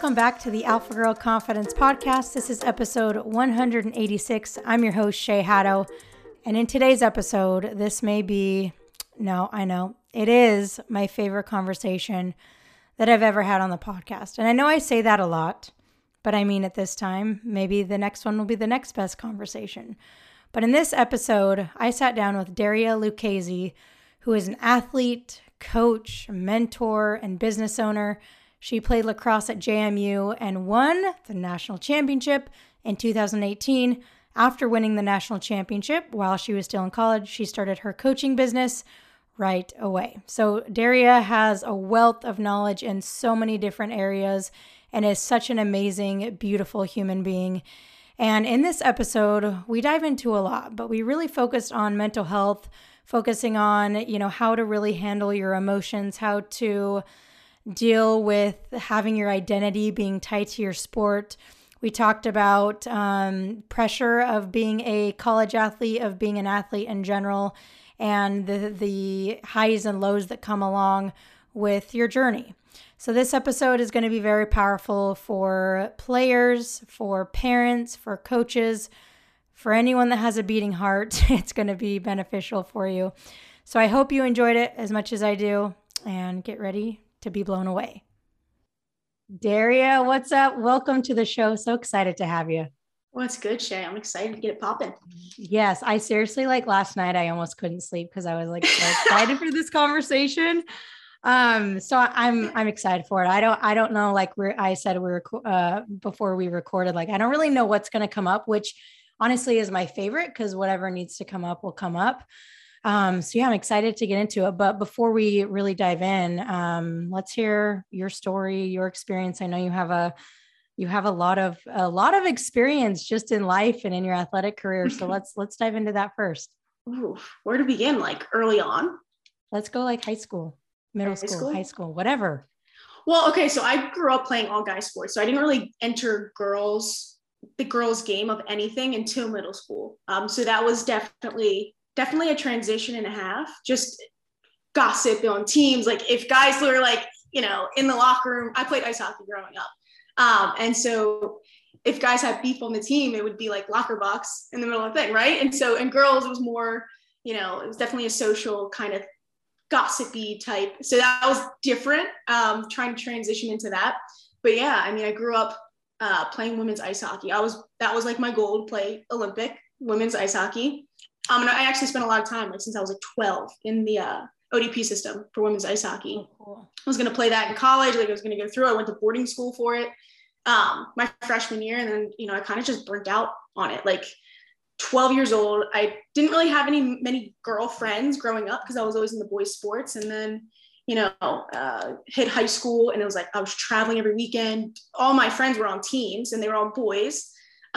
Welcome back to the Alpha Girl Confidence Podcast. This is episode 186. I'm your host, Shay Haddo. And in today's episode, this may be, no, I know, it is my favorite conversation that I've ever had on the podcast. And I know I say that a lot, but I mean it this time. Maybe the next one will be the next best conversation. But in this episode, I sat down with Daria Lucchese, who is an athlete, coach, mentor, and business owner. She played lacrosse at JMU and won the national championship in 2018. After winning the national championship, while she was still in college, she started her coaching business right away. So Daria has a wealth of knowledge in so many different areas and is such an amazing, beautiful human being. And in this episode, we dive into a lot, but we really focused on mental health, focusing on, how to really handle your emotions, how to deal with having your identity being tied to your sport. We talked about pressure of being a college athlete, of being an athlete in general, and the highs and lows that come along with your journey. So this episode is going to be very powerful for players, for parents, for coaches, for anyone that has a beating heart. It's going to be beneficial for you. So I hope you enjoyed it as much as I do, and get ready to be blown away. Daria, what's up? Welcome to the show. So excited to have you. What's good, Shay? I'm excited to get it popping. Yes, I seriously, last night, I almost couldn't sleep because I was so excited for this conversation. So I'm excited for it. I don't know, I said before we recorded, I don't really know what's going to come up, which honestly is my favorite because whatever needs to come up will come up. So yeah, I'm excited to get into it. But before we really dive in, let's hear your story, your experience. I know you have a lot of experience just in life and in your athletic career. So let's dive into that first. Ooh, where to begin? Early on? Let's go high school, middle school, high school, whatever. Well, okay. So I grew up playing all guy sports. So I didn't really enter the girls game of anything until middle school. So that was definitely a transition and a half, just gossip on teams. If guys were in the locker room, I played ice hockey growing up. And so if guys had beef on the team, it would be locker box in the middle of the thing. Right. And so, in girls, it was more, it was definitely a social kind of gossipy type. So that was different, trying to transition into that. But yeah, I grew up playing women's ice hockey. That was my goal, to play Olympic women's ice hockey. And I actually spent a lot of time, since I was 12, in the ODP system for women's ice hockey. Oh, cool. I was going to play that in college. I was going to go through. I went to boarding school for it my freshman year. And then, I kind of just burnt out on it. 12 years old, I didn't really have many girlfriends growing up because I was always in the boys' sports. And then, hit high school, and it was I was traveling every weekend. All my friends were on teams, and they were all boys.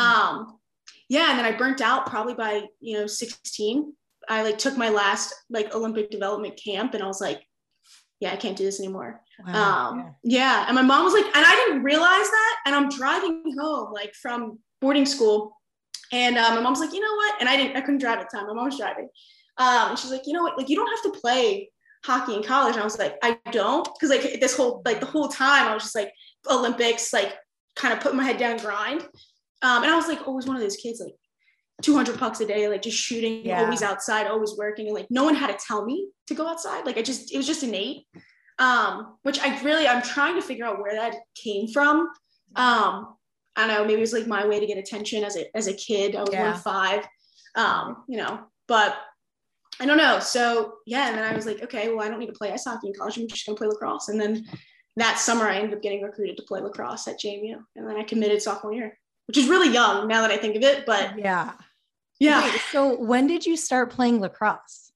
Yeah. And then I burnt out probably by, 16. I took my last Olympic development camp, and I was yeah, I can't do this anymore. Wow, yeah. And my mom was and I didn't realize that. And I'm driving home from boarding school, and my mom's you know what? And I couldn't drive at the time. My mom was driving. And she's you know what? You don't have to play hockey in college. And I was I don't. Cause this whole, the whole time I was just Olympics, kind of putting my head down and grind. And I was always one of those kids, 200 pucks a day, just shooting, always outside, always working. And no one had to tell me to go outside. It was just innate, which I'm trying to figure out where that came from. I don't know, maybe it was my way to get attention as a kid. I was 1'5", but I don't know. So yeah. And then I was okay, well, I don't need to play ice hockey in college. I'm just going to play lacrosse. And then that summer I ended up getting recruited to play lacrosse at JMU. And then I committed sophomore year, which is really young now that I think of it, but yeah. Wait, so when did you start playing lacrosse?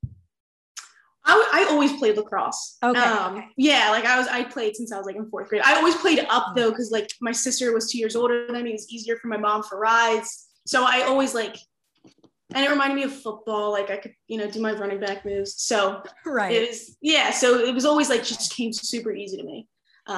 I always played lacrosse. Okay. Yeah. I played since I was in 4th grade. I always played up though. Cause my sister was 2 years older than me. It was easier for my mom for rides. So I always and it reminded me of football. I could, do my running back moves. So right. It was, yeah. So it was always just came super easy to me.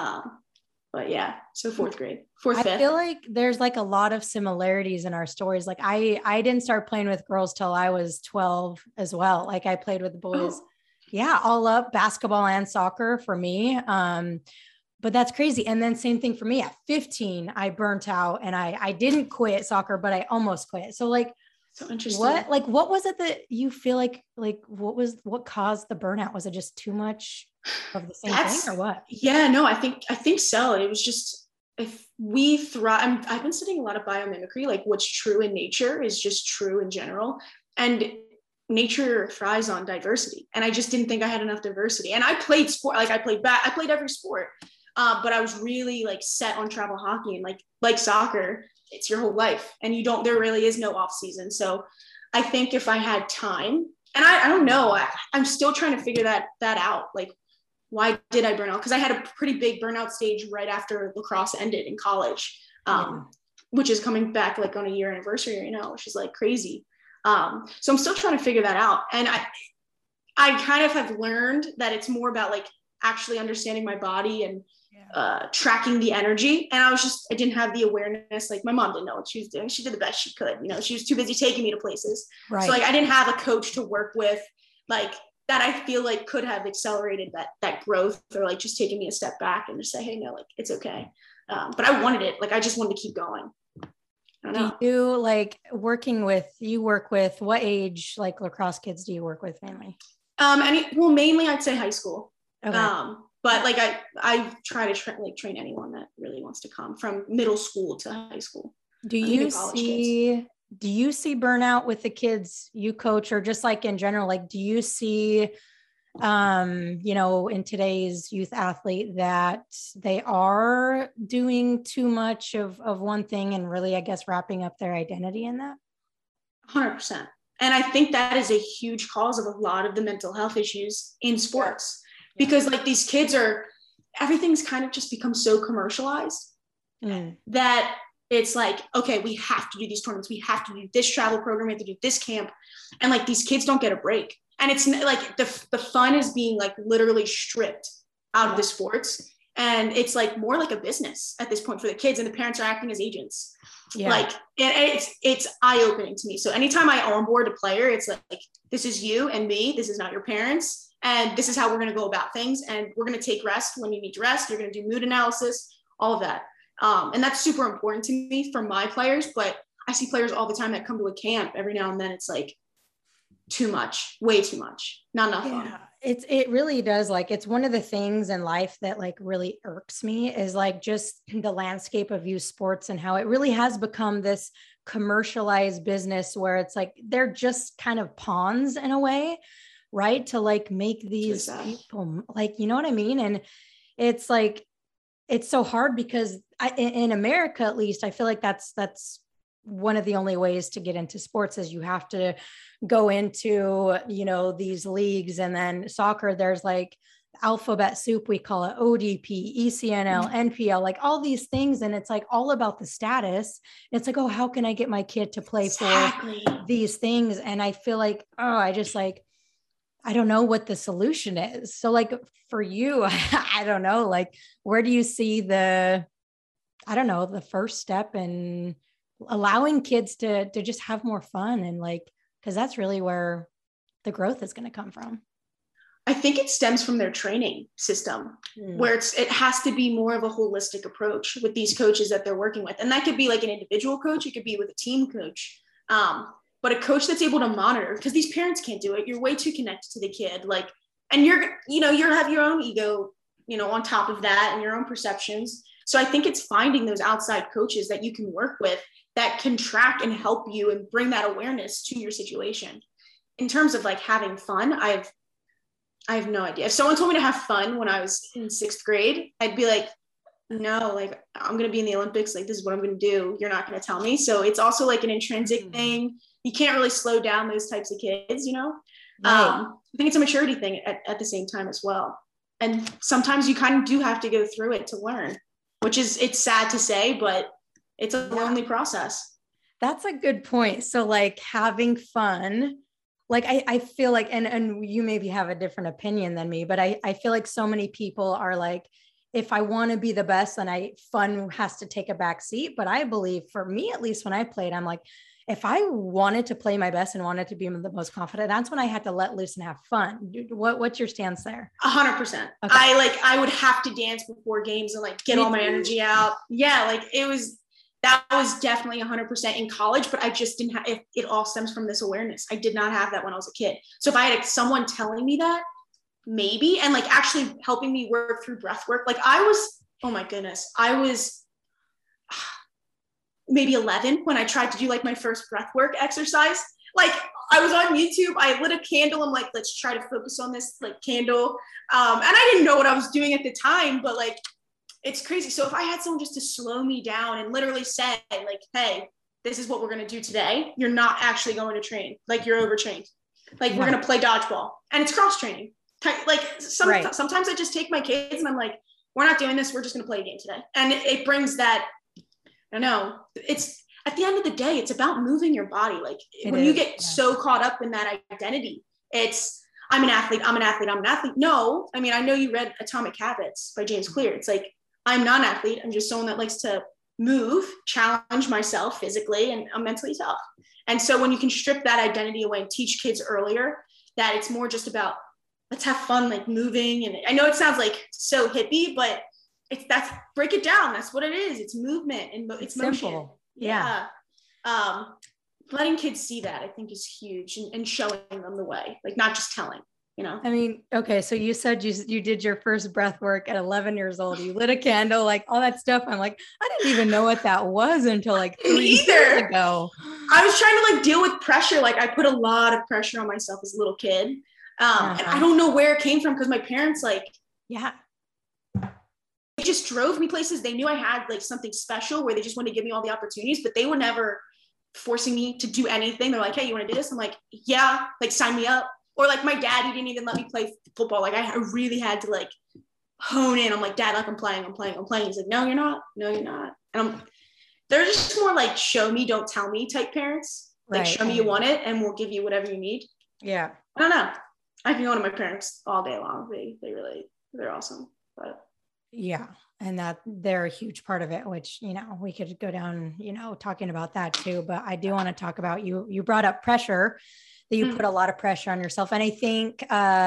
But yeah, so 4th grade, 4th, 5th. I feel there's a lot of similarities in our stories. I didn't start playing with girls till I was 12 as well. I played with the boys. Oh. Yeah. All up, basketball and soccer for me. but that's crazy. And then same thing for me at 15, I burnt out and I didn't quit soccer, but I almost quit. So like, So interesting. what was it that you feel like what caused the burnout? Was it just too much of the same thing or what? Yeah, no, I think so. It was just, if we thrive, I've been studying a lot of biomimicry, like what's true in nature is just true in general. And nature thrives on diversity. And I just didn't think I had enough diversity. And I played sport, like I played every sport. But I was really like set on travel hockey, and like soccer, it's your whole life, and there really is no off season. So I think if I had time, and I don't know, I'm still trying to figure that out. Like, why did I burn out? Because I had a pretty big burnout stage right after lacrosse ended in college, which is coming back like on a year anniversary right now, which is like crazy. So I'm still trying to figure that out. And I kind of have learned that it's more about like actually understanding my body and tracking the energy. And I didn't have the awareness. Like my mom didn't know what she was doing. She did the best she could. You know, she was too busy taking me to places. Right. So like I didn't have a coach to work with, like that I feel like could have accelerated that growth, or like just taking me a step back and just say, hey, no, like it's okay. But I wanted it. Like I just wanted to keep going. I don't know. Do you like you work with what age like lacrosse kids do you work with mainly? Mainly I'd say high school. Okay. But like I try to train anyone that really wants to come from middle school to high school. Do you see burnout with the kids you coach, or just like in general? Like, do you see, in today's youth athlete that they are doing too much of one thing and really, I guess, wrapping up their identity in that? 100%. And I think that is a huge cause of a lot of the mental health issues in sports. Because like these kids everything's kind of just become so commercialized that it's like, okay, we have to do these tournaments. We have to do this travel program. We have to do this camp. And like, these kids don't get a break. And it's like the fun is being like literally stripped out of the sports. And it's like more like a business at this point for the kids, and the parents are acting as agents. Yeah. Like, and it's eye-opening to me. So anytime I onboard a player, it's like, this is you and me. This is not your parents. And this is how we're going to go about things. And we're going to take rest when you need to rest. You're going to do mood analysis, all of that. And that's super important to me for my players. But I see players all the time that come to a camp every now and then. It's like too much, way too much, not enough fun. It really does. Like, it's one of the things in life that like really irks me is like just the landscape of youth sports and how it really has become this commercialized business where it's like, they're just kind of pawns in a way, right? To like make these people like, you know what I mean? And it's like, it's so hard because in America, at least, I feel like that's one of the only ways to get into sports is you have to go into, these leagues. And then soccer, there's like alphabet soup, we call it ODP, ECNL, NPL, like all these things. And it's like all about the status. It's like, oh, how can I get my kid to play for these things? And I feel like, I don't know what the solution is. So like for you, I don't know, like, where do you see the first step in allowing kids to just have more fun? And like, cause that's really where the growth is going to come from. I think it stems from their training system where it has to be more of a holistic approach with these coaches that they're working with. And that could be like an individual coach. It could be with a team coach. But a coach that's able to monitor, because these parents can't do it. You're way too connected to the kid. Like, and you have your own ego, on top of that, and your own perceptions. So I think it's finding those outside coaches that you can work with that can track and help you and bring that awareness to your situation. In terms of like having fun, I have no idea. If someone told me to have fun when I was in 6th grade, I'd be like, no, like I'm going to be in the Olympics. Like, this is what I'm going to do. You're not going to tell me. So it's also like an intrinsic thing. You can't really slow down those types of kids, Right. I think it's a maturity thing at the same time as well. And sometimes you kind of do have to go through it to learn, it's sad to say, but it's a lonely process. That's a good point. So like having fun, like I feel like, and you maybe have a different opinion than me, but I feel like so many people are like, if I want to be the best, then fun has to take a back seat. But I believe for me, at least when I played, I'm like, if I wanted to play my best and wanted to be the most confident, that's when I had to let loose and have fun. What's your stance there? 100%. Okay. I would have to dance before games and like get all my energy out. Yeah. Like that was definitely 100% in college, but I just didn't have, it all stems from this awareness. I did not have that when I was a kid. So if I had someone telling me that, maybe, and like actually helping me work through breath work, like oh my goodness, I was maybe 11 when I tried to do like my first breath work exercise. Like I was on YouTube, I lit a candle. I'm like, let's try to focus on this like candle. And I didn't know what I was doing at the time, but like, it's crazy. So if I had someone just to slow me down and literally say like, hey, this is what we're going to do today. You're not actually going to train. Like you're overtrained. Like we're going to play dodgeball, and it's cross training. Like sometimes I just take my kids and I'm like, we're not doing this. We're just going to play a game today. And it brings that, I don't know, it's at the end of the day, it's about moving your body. Like when you get so caught up in that identity, it's, I'm an athlete. No, I mean, I know you read Atomic Habits by James Clear. It's like, I'm not an athlete. I'm just someone that likes to move, challenge myself physically, and I'm mentally tough. And so when you can strip that identity away and teach kids earlier that it's more just about, let's have fun, like moving. And I know it sounds like so hippie, but break it down. That's what it is. It's movement and it's motion. Simple. Yeah. Letting kids see that I think is huge, and showing them the way, like not just telling. I mean, okay. So you said you did your first breath work at 11 years old. You lit a candle, like all that stuff. I'm like, I didn't even know what that was until like 3 years ago. I was trying to like deal with pressure. Like I put a lot of pressure on myself as a little kid. And I don't know where it came from, because my parents they just drove me places. They knew I had like something special where they just wanted to give me all the opportunities, but they were never forcing me to do anything. They're like, hey, you want to do this? I'm like, yeah, like sign me up. Or like my dad, he didn't even let me play football. Like I really had to like hone in. I'm like, Dad, like I'm playing. He's like, no, you're not. And they're just more like show me, don't tell me type parents. Like show me you want it and we'll give you whatever you need. Yeah. I don't know. I can go to my parents all day long. They're awesome. But yeah. And that they're a huge part of it, which, we could go down, talking about that too. But I do want to talk about you brought up pressure, that you put a lot of pressure on yourself. And I think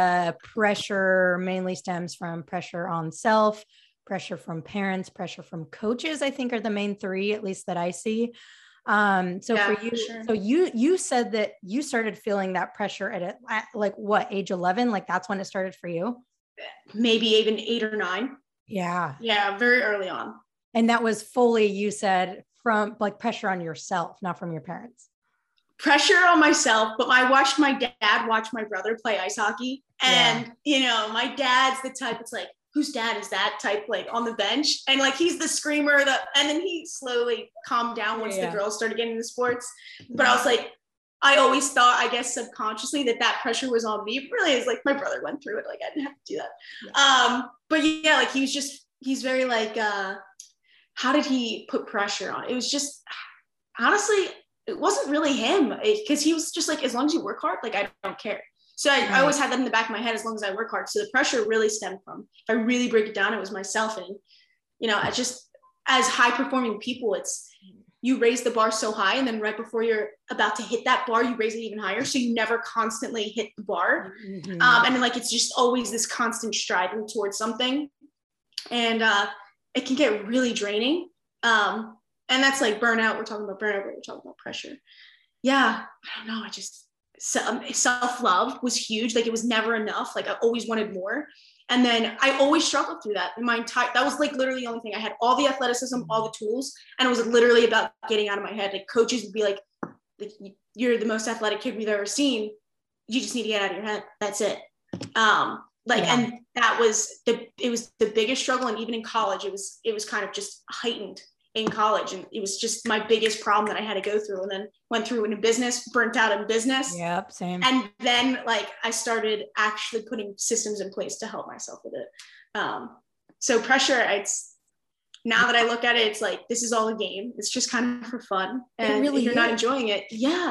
pressure mainly stems from pressure on self, pressure from parents, pressure from coaches, I think are the main three, at least that I see. For you, sure. So you said that you started feeling that pressure at like what, age 11? Like that's when it started for you? Maybe even 8 or 9. Yeah. Yeah. Very early on. And that was fully, you said, from like pressure on yourself, not from your parents. Pressure on myself, but I watched my dad watch my brother play ice hockey. And, my dad's the type, it's like, whose dad is that type, like on the bench? And like, he's the screamer and then he slowly calmed down once the girls started getting into sports. But I was like, I always thought, I guess subconsciously, that pressure was on me. But really, it's like my brother went through it. Like I didn't have to do that. Yeah. But yeah, like he's very like, how did he put pressure on? It was just, honestly, it wasn't really him, because he was just like, as long as you work hard, like I don't care. So I always had that in the back of my head, as long as I work hard. So the pressure really stemmed from, if I really break it down, it was myself. And, I just, as high performing people, it's, you raise the bar so high, and then right before you're about to hit that bar, you raise it even higher. So you never constantly hit the bar. Mm-hmm. And then like, it's just always this constant striving towards something. And it can get really draining. And that's like burnout. We're talking about burnout, but we're talking about pressure. Yeah. I don't know. Self-love was huge. Like it was never enough. Like I always wanted more. And then I always struggled through that. That was like literally the only thing. I had all the athleticism, all the tools. And it was literally about getting out of my head. Like coaches would be like, you're the most athletic kid we've ever seen. You just need to get out of your head. That's it. And that was it was the biggest struggle. And even in college, it was kind of just heightened in college. And it was just my biggest problem that I had to go through, and then went through in business, burnt out in business. Yep. Same. And then like, I started actually putting systems in place to help myself with it. So pressure, now that I look at it, it's like, this is all a game. It's just kind of for fun. And if you're not enjoying it,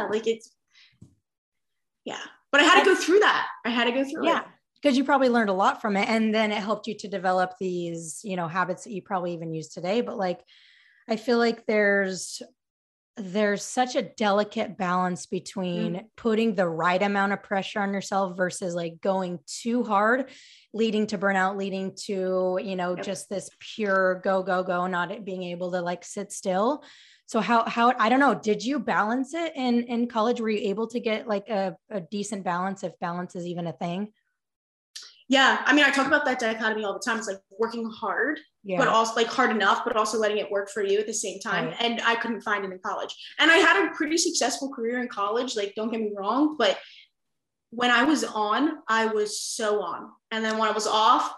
but I had to go through that. it. Because you probably learned a lot from it. And then it helped you to develop these, habits that you probably even use today. But like, I feel like there's there's such a delicate balance between putting the right amount of pressure on yourself versus like going too hard, leading to burnout, leading to, you know, just this pure go, go, go, not being able to like sit still. So how, I don't know, did you balance it in college? Were you able to get like a decent balance, if balance is even a thing? Yeah. I mean, I talk about that dichotomy all the time. It's like working hard, but also like hard enough, but also letting it work for you at the same time. Right. And I couldn't find it in college. And I had a pretty successful career in college. Like, don't get me wrong, but when I was on, I was so on. And then when I was off,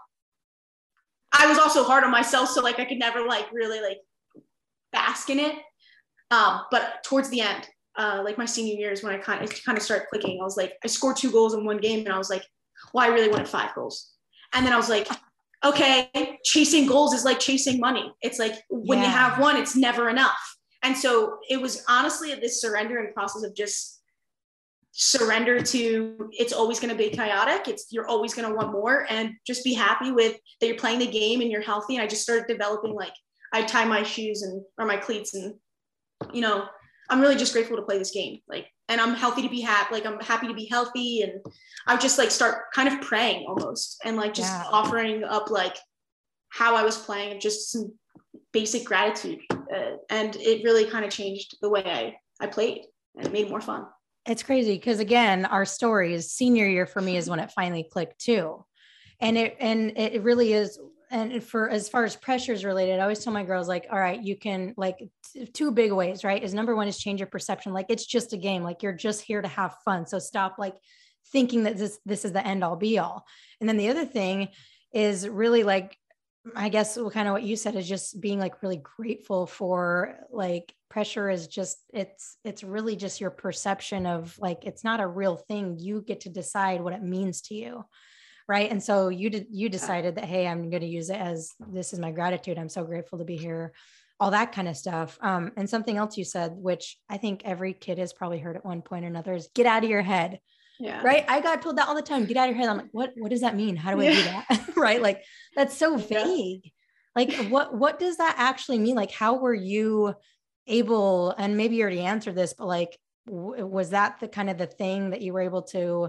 I was also hard on myself. So like, I could never like really like bask in it. But towards the end, like my senior year is when it kind of started clicking. I was like, I scored 2 goals in one game and I was like, well, I really wanted 5 goals. And then I was like, okay, chasing goals is like chasing money. It's like when you have one, it's never enough. And so it was honestly this surrendering process of just surrender to, it's always going to be chaotic. You're always going to want more, and just be happy with that you're playing the game and you're healthy. And I just started developing, like, I tie my shoes or my cleats, and, you know, I'm really just grateful to play this game. Like, and I'm healthy to be happy. Like, I'm happy to be healthy. And I would just like start kind of praying almost, and like just offering up like how I was playing, just some basic gratitude. And it really kind of changed the way I played, and it made it more fun. It's crazy because, again, our stories, senior year for me is when it finally clicked too. And it really is. And for as far as pressures related, I always tell my girls, like, all right, you can like 2 big ways, right? Is number one is change your perception. Like, it's just a game. Like, you're just here to have fun. So stop like thinking that this is the end all be all. And then the other thing is really like, I guess kind of what you said is just being like really grateful for, like, pressure is just, it's really just your perception of, like, it's not a real thing. You get to decide what it means to you. Right. And so you decided that, hey, I'm going to use it as, this is my gratitude. I'm so grateful to be here, all that kind of stuff. And something else you said, which I think every kid has probably heard at one point or another, is get out of your head. Yeah. Right. I got told that all the time. Get out of your head. I'm like, what does that mean? How do I do that? Right. Like, that's so vague. Like, what does that actually mean? Like, how were you able, and maybe you already answered this, but like, was that the kind of the thing that you were able to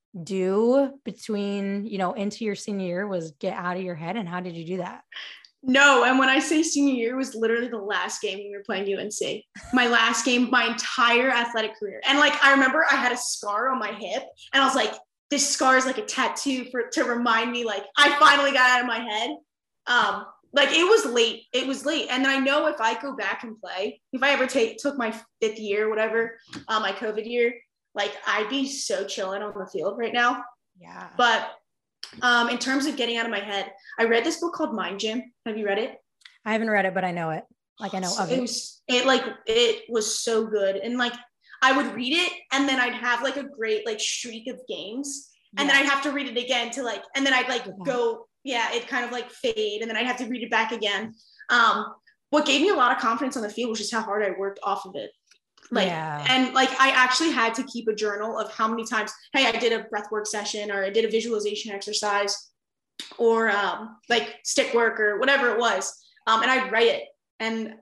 do between, you know, into your senior year, was get out of your head? And how did you do that? No. And when I say senior year, it was literally the last game we were playing UNC. My last game, my entire athletic career. And like, I remember I had a scar on my hip, and I was like, this scar is like a tattoo to remind me, like, I finally got out of my head. Like, it was late. And then I know if I go back and play, if I ever took my 5th year, whatever, my COVID year, like, I'd be so chilling on the field right now. Yeah. But in terms of getting out of my head, I read this book called Mind Gym. Have you read it? I haven't read it, but I know it. Like, I know of it. It was so good. And like, I would read it, and then I'd have like a great like streak of games. And then I'd have to read it again to like, and then I'd like go, it kind of like fade. And then I'd have to read it back again. What gave me a lot of confidence on the field was just how hard I worked off of it. Like, and like, I actually had to keep a journal of how many times, hey, I did a breath work session, or I did a visualization exercise, or like stick work or whatever it was. And I'd write it, and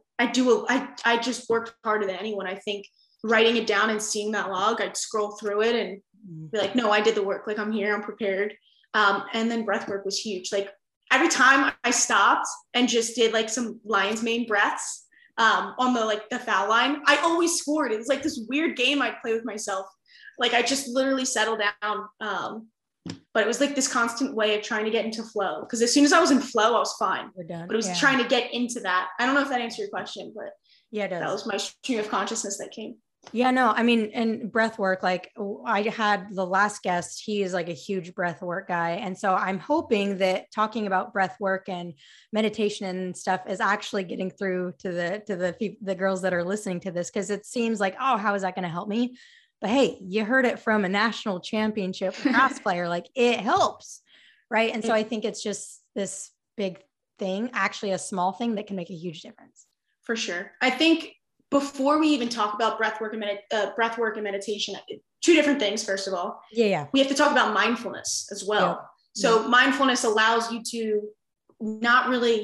I just worked harder than anyone. I think writing it down and seeing that log, I'd scroll through it and be like, no, I did the work. Like, I'm here, I'm prepared. And then breath work was huge. Like, every time I stopped and just did like some lion's mane breaths, on the foul line, I always scored. It was like this weird game I'd play with myself. Like, I just literally settled down. But it was like this constant way of trying to get into flow. Because as soon as I was in flow, I was fine. We're done. But it was trying to get into that. I don't know if that answered your question, but yeah, it does. That was my stream of consciousness that came. Yeah, no, I mean, and breath work, like, I had the last guest, he is like a huge breath work guy. And so I'm hoping that talking about breath work and meditation and stuff is actually getting through to the girls that are listening to this. Cause it seems like, oh, how is that going to help me? But hey, you heard it from a national championship lacrosse player, like, it helps. Right. And so I think it's just this big thing, actually a small thing that can make a huge difference. For sure. I think before we even talk about breath work and meditation, 2 different things. First of all, we have to talk about mindfulness as well. So mindfulness allows you to not really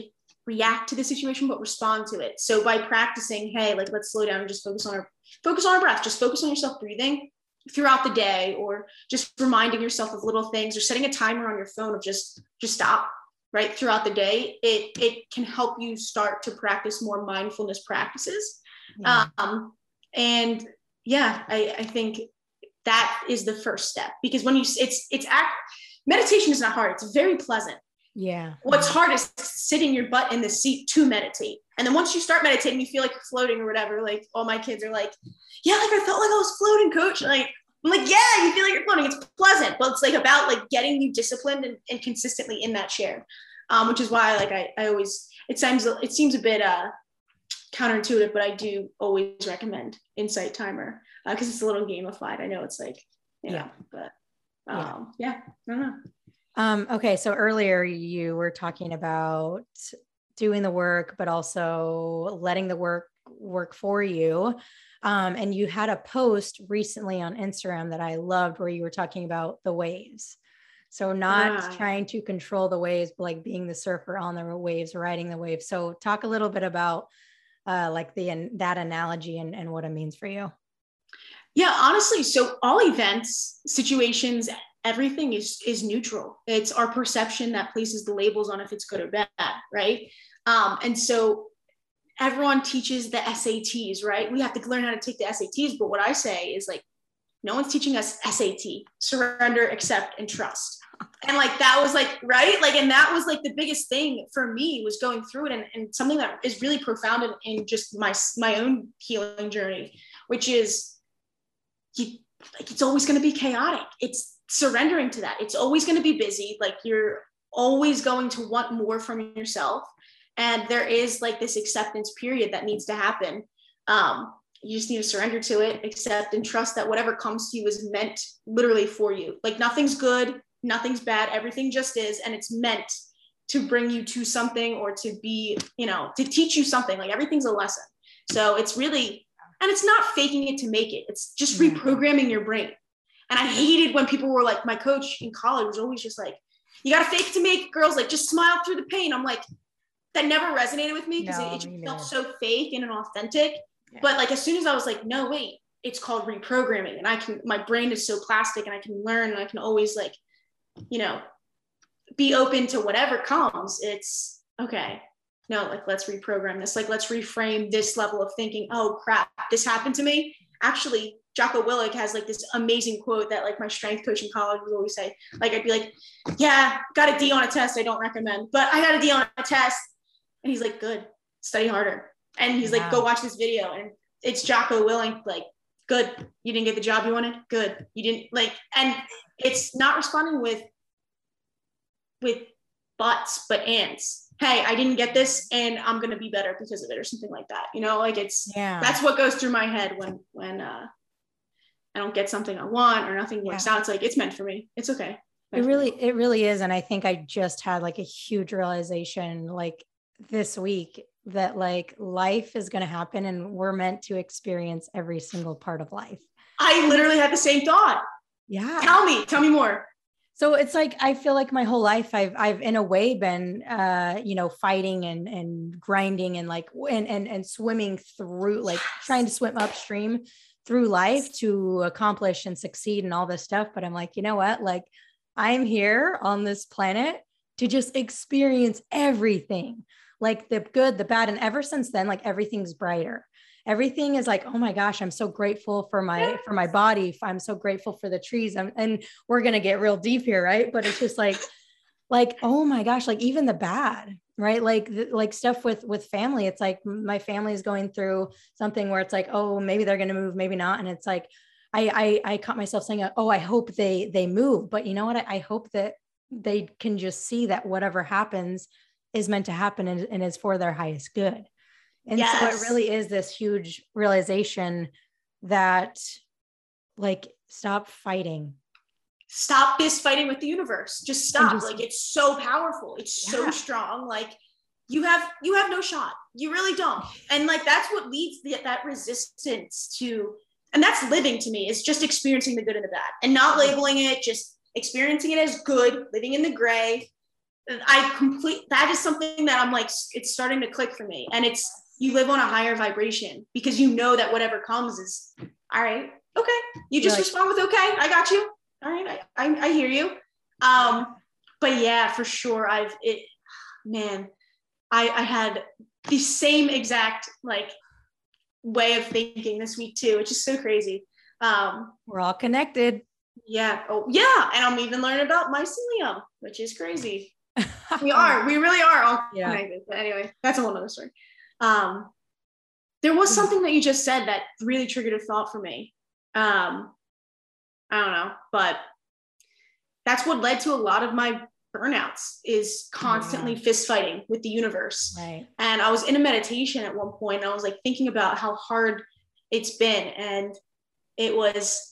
react to the situation, but respond to it. So by practicing, hey, like, let's slow down and just focus on our breath, just focus on yourself breathing throughout the day, or just reminding yourself of little things, or setting a timer on your phone of just stop right throughout the day. It can help you start to practice more mindfulness practices. Yeah. And yeah, I think that is the first step, because when meditation is not hard. It's very pleasant. Yeah. What's hard is sitting your butt in the seat to meditate. And then once you start meditating, you feel like you're floating or whatever. Like, all my kids are like, yeah, like I felt like I was floating, coach. Like, I'm like, yeah, you feel like you're floating. It's pleasant, but it's like about like getting you disciplined and consistently in that chair. Which is why, like, I always, it seems a bit counterintuitive, but I do always recommend Insight Timer, because it's a little gamified. I know it's like, but I don't know. Okay. So earlier you were talking about doing the work, but also letting the work for you. And you had a post recently on Instagram that I loved, where you were talking about the waves. So not trying to control the waves, but like being the surfer on the waves, riding the waves. So talk a little bit about like that analogy and what it means for you. Yeah, honestly. So all events, situations, everything is neutral. It's our perception that places the labels on if it's good or bad, right? And so everyone teaches the SATs, right? We have to learn how to take the SATs. But what I say is, like, no one's teaching us SAT, surrender, accept, and trust. And like, that was like, right? Like, and that was like the biggest thing for me, was going through it, and something that is really profound in just my own healing journey, which is, it's always going to be chaotic. It's surrendering to that. It's always going to be busy. Like, you're always going to want more from yourself. And there is like this acceptance period that needs to happen. You just need to surrender to it, accept, and trust that whatever comes to you is meant literally for you. Like, nothing's good, nothing's bad, everything just is. And it's meant to bring you to something, or to be, to teach you something. Like, everything's a lesson. So it's really, and it's not faking it to make it. It's just reprogramming your brain. And I hated when people were like, my coach in college was always just like, you got to fake it to make it, girls, like, just smile through the pain. I'm like, that never resonated with me, because it felt so fake and inauthentic. Yeah. But like, as soon as I was like, no, wait, it's called reprogramming, and my brain is so plastic, and I can learn, and I can always, like, be open to whatever comes. It's okay. No, like, let's reprogram this. Like, let's reframe this level of thinking. Oh crap, this happened to me. Actually, Jocko Willink has like this amazing quote that like my strength coach in college would always say. Like, I'd be like, yeah, got a D on a test I don't recommend, but I got a D on a test. And he's like, good, study harder. And he's like, go watch this video. And it's Jocko Willink, like, good, you didn't get the job you wanted? Good, you didn't, like, and it's not responding with buts, but ands. Hey, I didn't get this, and I'm going to be better because of it, or something like that. Like, that's what goes through my head when I don't get something I want, or nothing works out. It's like, it's meant for me. It's okay. It really is. And I think I just had like a huge realization like this week that like life is going to happen, and we're meant to experience every single part of life. I literally had the same thought. Yeah. Tell me more. So it's like, I feel like my whole life I've in a way been, fighting and grinding and like, and swimming through, like trying to swim upstream through life to accomplish and succeed and all this stuff. But I'm like, you know what? Like, I'm here on this planet to just experience everything, like the good, the bad. And ever since then, like, everything's brighter. Everything is like, oh my gosh, I'm so grateful for my body. I'm so grateful for the trees. And we're going to get real deep here. Right. But it's just like, oh my gosh, like even the bad, right? Like stuff with family. It's like my family is going through something where it's like, oh, maybe they're going to move, maybe not. And it's like, I caught myself saying, oh, I hope they move. But you know what? I hope that they can just see that whatever happens is meant to happen and is for their highest good. And so it really is this huge realization that, like, stop fighting. Stop this fighting with the universe. Just stop. Like, it's so powerful. It's so strong. Like, you have no shot. You really don't. And like, that's what leads that resistance to, and that's living to me, is just experiencing the good and the bad and not labeling it, just experiencing it as good, living in the gray. that is something that I'm like, it's starting to click for me. And you live on a higher vibration because you know that whatever comes is all right. Okay. You just respond with, okay, I got you. All right. I hear you. But yeah, for sure. I had the same exact like way of thinking this week too, which is so crazy. We're all connected. Yeah. Oh yeah. And I'm even learning about mycelium, which is crazy. We really are all connected. But anyway, that's a whole nother story. There was something that you just said that really triggered a thought for me. I don't know, but that's what led to a lot of my burnouts is constantly fist fighting with the universe. Right. And I was in a meditation at one point and I was like thinking about how hard it's been. And it was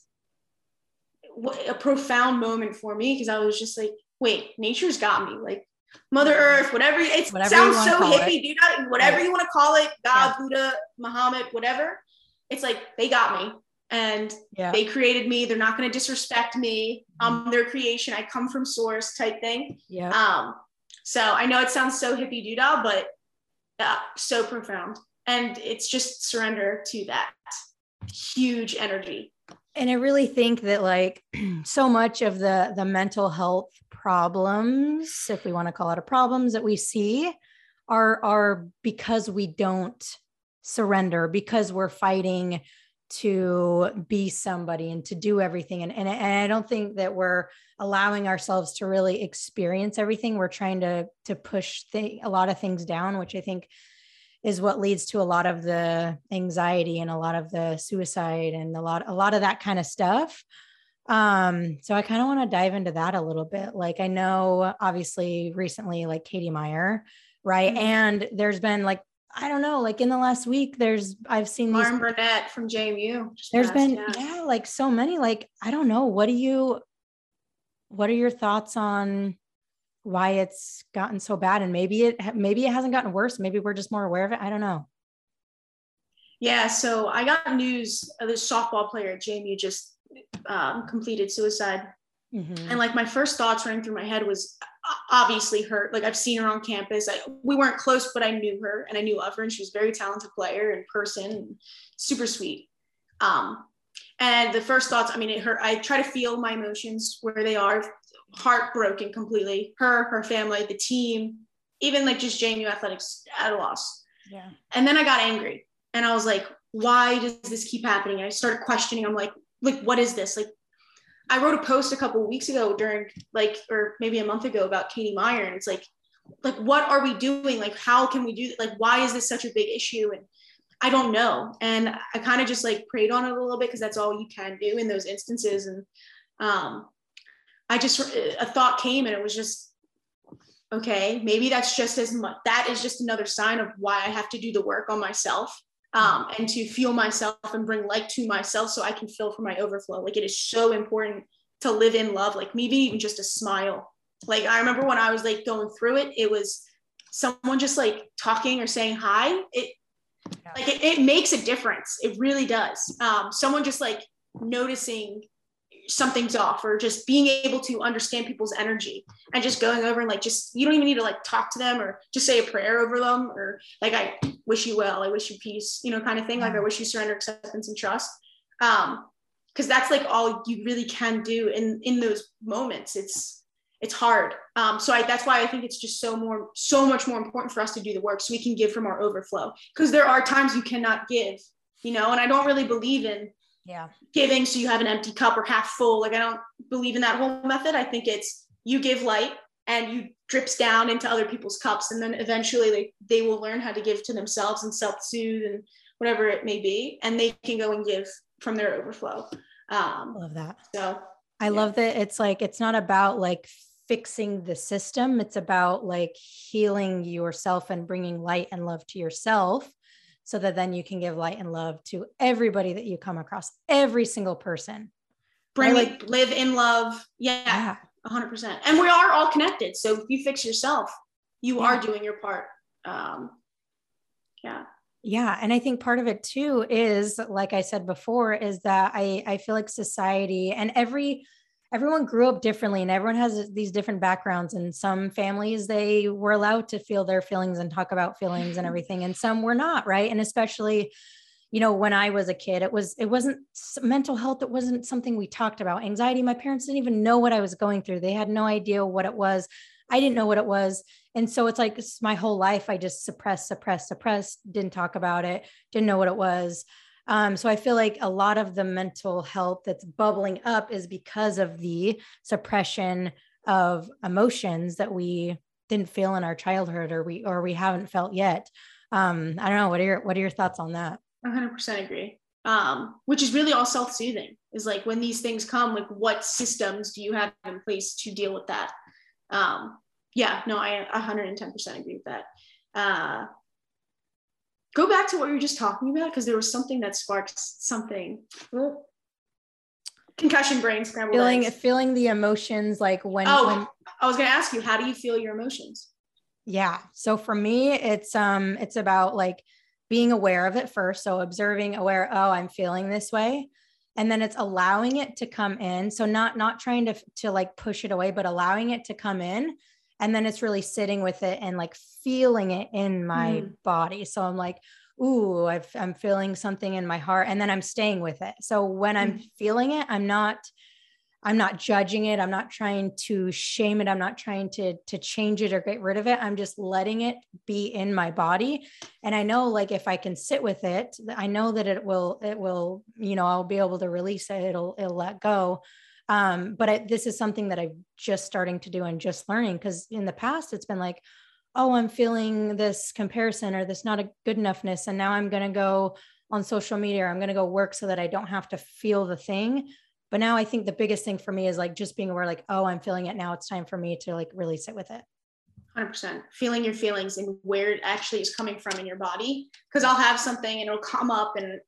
a profound moment for me because I was just like, wait, nature's got me. Like Mother Earth, whatever sounds so hippie, dude. Whatever you want to call it, God, Buddha, Muhammad, whatever. It's like they got me. And they created me. They're not going to disrespect me. I'm their creation. I come from source type thing. Yeah. So I know it sounds so hippie doodah, but so profound. And it's just surrender to that huge energy. And I really think that like so much of the mental health problems, if we want to call it a problems that we see are because we don't surrender, because we're fighting to be somebody and to do everything. And I don't think that we're allowing ourselves to really experience everything. We're trying to push a lot of things down, which I think is what leads to a lot of the anxiety and a lot of the suicide and a lot of that kind of stuff. So I kind of want to dive into that a little bit. Like I know obviously recently like Katie Meyer, right? Mm-hmm. And there's been like, I don't know, like in the last week, I've seen Lauren Burnett from JMU. There's been like so many, like, I don't know. What are your thoughts on why it's gotten so bad? And maybe it hasn't gotten worse. Maybe we're just more aware of it. I don't know. Yeah. So I got news of this softball player at JMU just completed suicide. Mm-hmm. And like my first thoughts running through my head was obviously her. Like I've seen her on campus. We weren't close, but I knew her and I knew of her, and she was a very talented player in person, and super sweet. And the first thoughts, I mean, it hurt. I try to feel my emotions where they are. Heartbroken completely. Her family, the team, even like just JMU athletics at a loss. Yeah. And then I got angry and I was like, why does this keep happening? And I started questioning. I'm like, what is this? Like, I wrote a post a couple of weeks ago or maybe a month ago about Katie Meyer. And it's like, what are we doing? Like, how can we do that? Like, why is this such a big issue? And I don't know. And I kind of just like prayed on it a little bit because that's all you can do in those instances. And a thought came and it was just, okay, maybe that's just as much, that is just another sign of why I have to do the work on myself. And to feel myself and bring light to myself so I can fill for my overflow. Like it is so important to live in love, like maybe even just a smile. Like I remember when I was like going through it, it was someone just like talking or saying hi. It makes a difference. It really does. Someone just like noticing something's off or just being able to understand people's energy and just going over and like, just, you don't even need to like talk to them or just say a prayer over them or like, I wish you well, I wish you peace, kind of thing. Like I wish you surrender, acceptance, and trust. Cause that's like all you really can do in those moments. It's hard. That's why I think it's just so much more important for us to do the work so we can give from our overflow. Cause there are times you cannot give, and I don't really believe in giving so you have an empty cup or half full. Like I don't believe in that whole method. I think it's you give light and you drips down into other people's cups, and then eventually they will learn how to give to themselves and self-soothe and whatever it may be, and they can go and give from their overflow. Love that. So I love that it's like it's not about like fixing the system. It's about like healing yourself and bringing light and love to yourself, so that then you can give light and love to everybody that you come across, every single person. Live in love. Yeah. 100%. And we are all connected. So if you fix yourself, you are doing your part. Yeah. And I think part of it too is, like I said before, is that I feel like society and every everyone grew up differently and everyone has these different backgrounds. And some families, they were allowed to feel their feelings and talk about feelings and everything. And some were not. Right. And especially, when I was a kid, it wasn't mental health. It wasn't something we talked about. Anxiety. My parents didn't even know what I was going through. They had no idea what it was. I didn't know what it was. And so it's like my whole life, I just suppressed, didn't talk about it, didn't know what it was. So I feel like a lot of the mental health that's bubbling up is because of the suppression of emotions that we didn't feel in our childhood, or we haven't felt yet. I don't know. What are your thoughts on that? 100% agree. Which is really all self-soothing, is like when these things come, like what systems do you have in place to deal with that? Yeah, no, I 110% agree with that. Go back to what you were just talking about, because there was something that sparked something. Concussion brain scrambled eggs. Feeling the emotions, like when I was going to ask you, how do you feel your emotions? Yeah. So for me, it's about like being aware of it first. So observing, aware, oh, I'm feeling this way. And then it's allowing it to come in. So not trying to like push it away, but allowing it to come in. And then it's really sitting with it and like feeling it in my body. So I'm like, ooh, I'm feeling something in my heart. And then I'm staying with it. So when I'm feeling it, I'm not judging it. I'm not trying to shame it. I'm not trying to change it or get rid of it. I'm just letting it be in my body. And I know, like, if I can sit with it, I know that it will, I'll be able to release it. It'll let go. But this is something that I'm just starting to do and just learning, because in the past it's been like, oh, I'm feeling this comparison or this not a good enoughness. And now I'm going to go on social media, or I'm going to go work so that I don't have to feel the thing. But now I think the biggest thing for me is like just being aware, like, oh, I'm feeling it now. It's time for me to like really sit with it. 100%. Feeling your feelings and where it actually is coming from in your body. Because I'll have something and it'll come up and,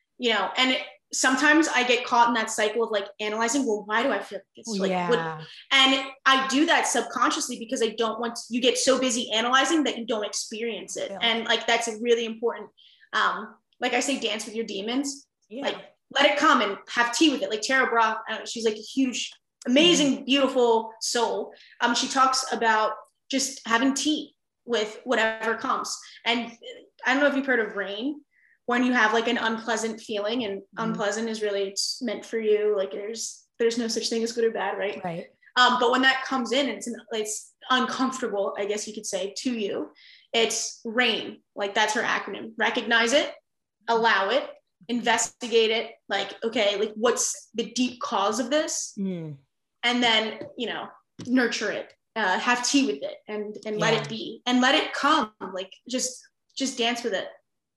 sometimes I get caught in that cycle of like analyzing, well, why do I feel like this? And I do that subconsciously because I don't want you get so busy analyzing that you don't experience it. Yeah. And like, that's a really important, like I say, dance with your demons. Yeah. Like, let it come and have tea with it. Like Tara Brach, she's like a huge, amazing, beautiful soul. She talks about just having tea with whatever comes. And I don't know if you've heard of rain, when you have like an unpleasant feeling, and unpleasant is really, it's meant for you. Like there's no such thing as good or bad, right? Right. But when that comes in, it's uncomfortable, I guess you could say, to you. It's RAIN. Like that's her acronym. Recognize it, allow it, investigate it, like, okay, like what's the deep cause of this? And then, nurture it, have tea with it and let it be and let it come, like just dance with it.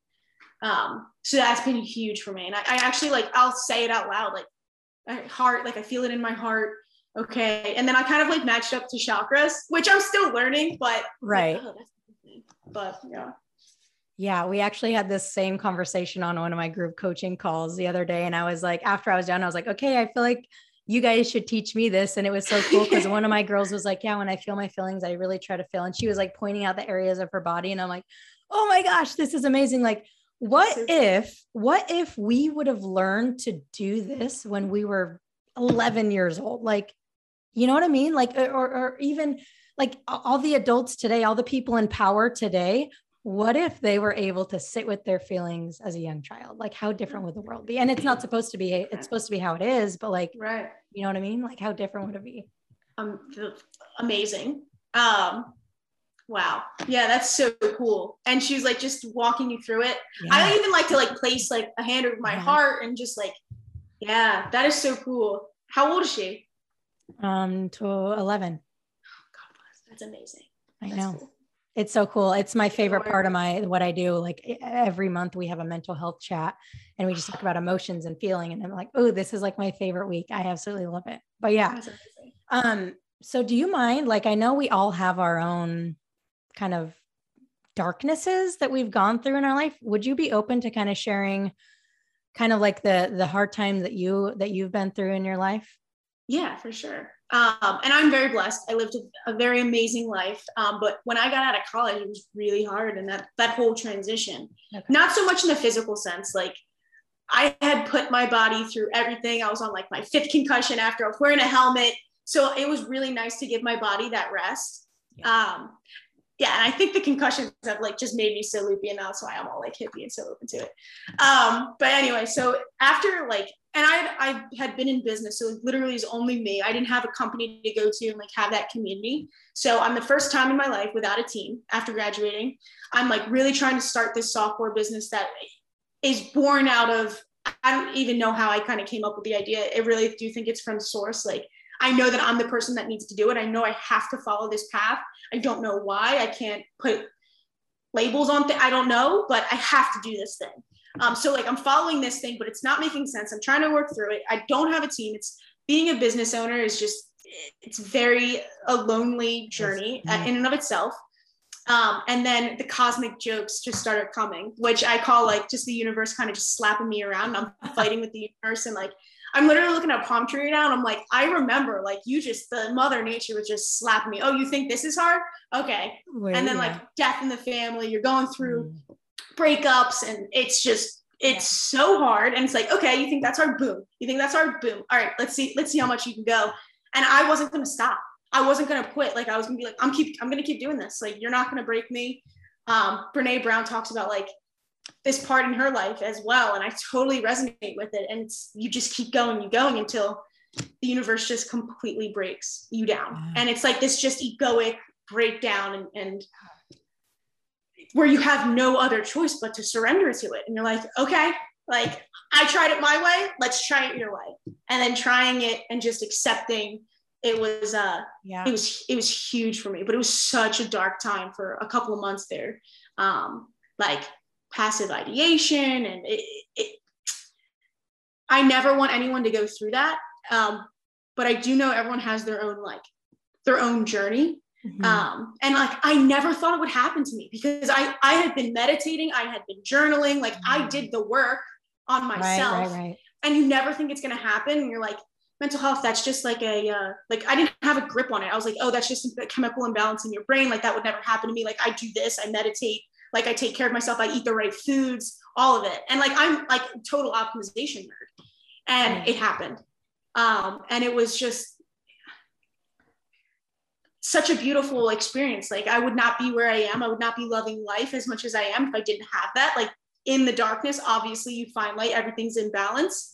So that's been huge for me. And I actually, like, I'll say it out loud, like heart, like I feel it in my heart. Okay. And then I kind of like matched up to chakras, which I'm still learning, but right. Like, but yeah. Yeah, we actually had this same conversation on one of my group coaching calls the other day. And I was like, after I was done, I was like, okay, I feel like you guys should teach me this. And it was so cool because one of my girls was like, yeah, when I feel my feelings, I really try to feel. And she was like pointing out the areas of her body. And I'm like, oh my gosh, this is amazing. Like, what if we would have learned to do this when we were 11 years old? Like, you know what I mean? Like, or even like all the adults today, all the people in power today, what if they were able to sit with their feelings as a young child? Like, how different would the world be? And it's not supposed to be, it's supposed to be how it is, but like, right. You know what I mean? Like, how different would it be? Amazing. Wow. Yeah, that's so cool. And she was like just walking you through it. Yeah. I even like to like place like a hand over my heart and just like, yeah, that is so cool. How old is she? To 11. God bless. That's amazing. I know. Cool. It's so cool. It's my favorite part of what I do. Like every month we have a mental health chat and we just talk about emotions and feeling. And I'm like, oh, this is like my favorite week. I absolutely love it. But yeah. So do you mind, like, I know we all have our own kind of darknesses that we've gone through in our life. Would you be open to kind of sharing kind of like the hard times that you've been through in your life? Yeah, for sure. And I'm very blessed. I lived a very amazing life. But when I got out of college, it was really hard. And that whole transition, not so much in the physical sense, like I had put my body through everything. I was on like my fifth concussion after I was wearing a helmet. So it was really nice to give my body that rest. Yeah, and I think the concussions have like just made me so loopy, and that's why I'm all like hippie and so open to it. But anyway, so after like, and I had been in business, so it literally is only me. I didn't have a company to go to and like have that community. So I'm the first time in my life without a team after graduating. I'm like really trying to start this software business that is born out of, I don't even know how I kind of came up with the idea. I really do think it's from source. Like, I know that I'm the person that needs to do it. I know I have to follow this path. I don't know why. I can't put labels on I don't know, but I have to do this thing. So like I'm following this thing, but it's not making sense. I'm trying to work through it. I don't have a team. It's being a business owner is just, it's very a lonely journey in and of itself. And then the cosmic jokes just started coming, which I call like just the universe kind of just slapping me around. I'm fighting with the universe, and like I'm literally looking at a palm tree right now, and I'm like, I remember like the mother nature was just slapping me. Oh, you think this is hard? Okay. And then like death in the family, you're going through breakups, and it's just, it's so hard. And it's like, okay, you think that's hard? Boom. You think that's hard? Boom. All right, let's see how much you can go. And I wasn't going to stop. I wasn't going to quit. Like I was going to be like, I'm going to keep doing this. Like, you're not going to break me. Brene Brown talks about like this part in her life as well. And I totally resonate with it. And you just keep going until the universe just completely breaks you down. And it's like this just egoic breakdown and where you have no other choice but to surrender to it. And you're like, okay, like I tried it my way, let's try it your way. And then trying it and just accepting it was, it was huge for me, but it was such a dark time for a couple of months there. Like passive ideation, and I never want anyone to go through that. But I do know everyone has their own journey. And like, I never thought it would happen to me because I had been meditating. I had been journaling. Like I did the work on myself, right. And you never think it's going to happen. And you're like, mental health, that's just like like I didn't have a grip on it. I was like, oh, that's just a chemical imbalance in your brain. Like that would never happen to me. Like I do this, I meditate, like I take care of myself. I eat the right foods, all of it. And like, I'm like total optimization nerd, and it happened. And it was just such a beautiful experience. Like I would not be where I am. I would not be loving life as much as I am if I didn't have that. Like in the darkness, obviously you find light, everything's in balance.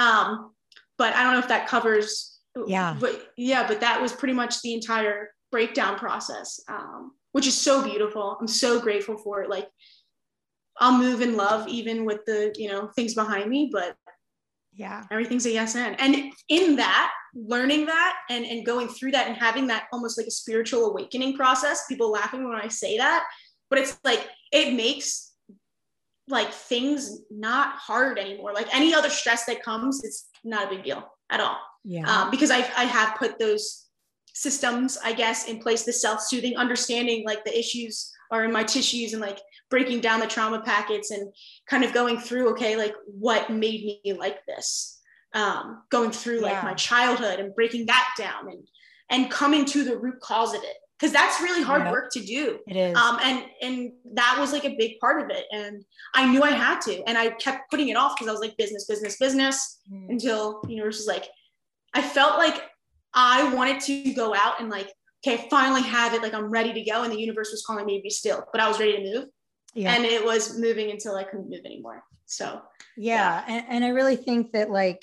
But I don't know if that covers. But that was pretty much the entire breakdown process, which is so beautiful. I'm so grateful for it. Like I'll move in love, even with the, things behind me, but everything's a yes and in that, learning that and going through that and having that almost like a spiritual awakening process. People laughing when I say that, but it's like, it makes like things not hard anymore. Like any other stress that comes, it's not a big deal at all. Because I have put those systems, I guess, in place, the self-soothing, understanding like the issues are in my tissues and like breaking down the trauma packets and kind of going through, okay, like what made me like this, going through like my childhood and breaking that down and coming to the root cause of it. Because that's really hard work to do. It is. And that was like a big part of it. And I knew I had to. And I kept putting it off because I was like, business, until the universe was like, I felt like I wanted to go out and like, okay, I finally have it. Like I'm ready to go. And the universe was calling me to be still, but I was ready to move. And it was moving until I couldn't move anymore. So, And I really think that like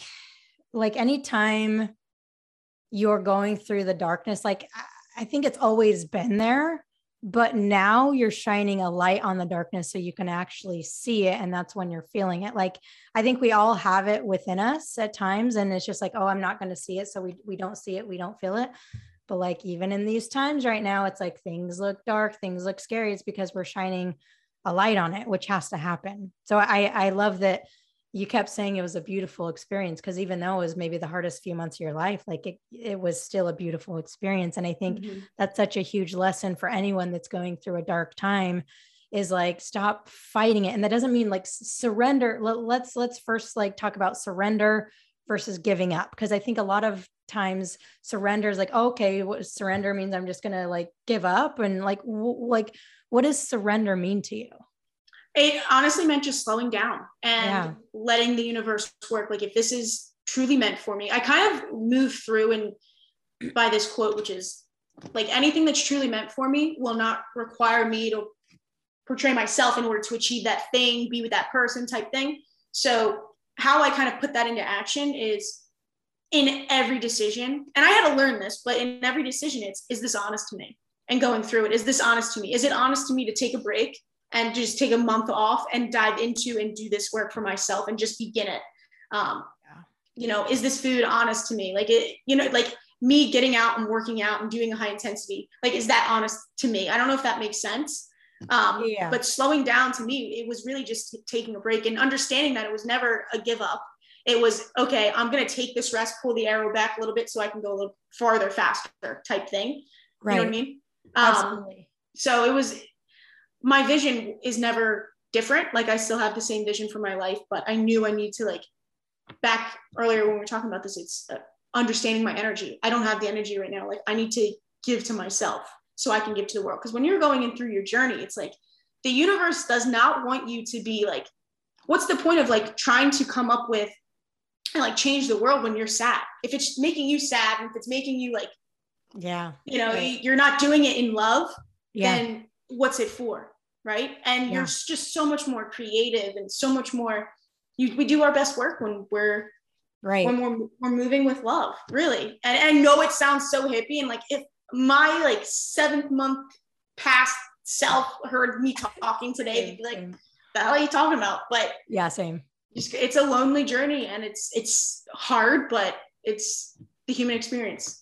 anytime you're going through the darkness, like I think it's always been there, but now you're shining a light on the darkness so you can actually see it. And that's when you're feeling it. Like, I think we all have it within us at times. And it's just like, oh, I'm not going to see it. So we don't see it. We don't feel it. But like, even in these times right now, it's like things look dark, things look scary. It's because we're shining a light on it, which has to happen. So I love that you kept saying it was a beautiful experience, because even though it was maybe the hardest few months of your life, like it was still a beautiful experience. And I think that's such a huge lesson for anyone that's going through a dark time, is like, stop fighting it. And that doesn't mean like surrender. Let's first like talk about surrender versus giving up. Because I think a lot of times surrender is like, oh, okay, what surrender means, I'm just going to like give up. And like, what does surrender mean to you? It honestly meant just slowing down and Yeah. letting the universe work. Like if this is truly meant for me, I kind of move through and by this quote, which is like anything that's truly meant for me will not require me to portray myself in order to achieve that thing, be with that person type thing. So how I kind of put that into action is in every decision. And I had to learn this, but in every decision, is this honest to me? And going through it, is this honest to me? Is it honest to me to take a break and just take a month off and dive into and do this work for myself and just begin it? Is this food honest to me? Like like me getting out and working out and doing a high intensity, like, is that honest to me? I don't know if that makes sense. But slowing down to me, it was really just taking a break and understanding that it was never a give up. It was, okay, I'm going to take this rest, pull the arrow back a little bit so I can go a little farther, faster type thing. Right. You know what I mean? Absolutely. So it was, my vision is never different. Like I still have the same vision for my life, but I knew I need to, like, back earlier when we were talking about this, it's understanding my energy. I don't have the energy right now. Like I need to give to myself so I can give to the world. Because when you're going in through your journey, it's like the universe does not want you to be like, what's the point of like trying to come up with and like change the world when you're sad? If it's making you sad, if it's making you like, you're not doing it in love, then what's it for? Right. And you're just so much more creative and so much more, we do our best work when we're when we're moving with love, really. And I know it sounds so hippie, and like if my like 7th month past self heard me talking today, they'd be like, the hell are you talking about? But same. It's a lonely journey, and it's hard, but it's the human experience,